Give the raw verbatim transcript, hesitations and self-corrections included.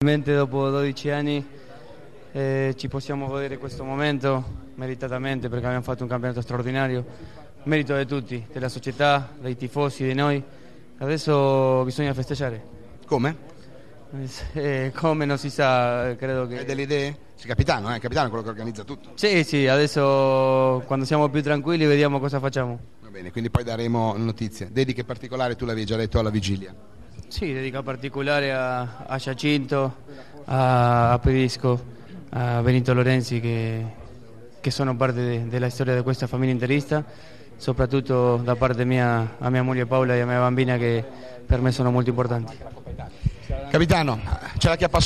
Finalmente dopo dodici anni eh, ci possiamo godere questo momento meritatamente, perché abbiamo fatto un campionato straordinario, merito di tutti, della società, dei tifosi, di noi. Adesso bisogna festeggiare. Come? Eh, come non si sa, credo che... Hai delle idee? Sei capitano, eh? Il capitano è quello che organizza tutto. Sì, sì, adesso quando siamo più tranquilli vediamo cosa facciamo. Va bene, quindi poi daremo notizie. Dediche particolari, tu l'avevi già detto, alla vigilia. Sì, dedica particolare a, a Giacinto, a, a Pedisco, a Benito Lorenzi, che, che sono parte de, della storia di questa famiglia interista, soprattutto da parte mia a mia moglie Paola e a mia bambina, che per me sono molto importanti. Capitano, c'è la chiappa